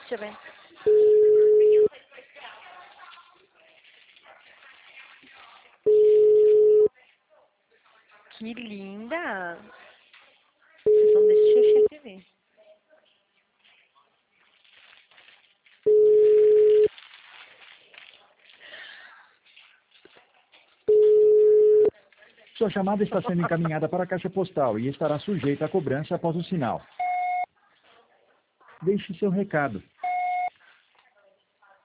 Deixa eu ver. Que linda. Então deixa eu ver. Sua chamada está sendo encaminhada para a caixa postal e estará sujeita a cobrança após o sinal. Deixe seu recado.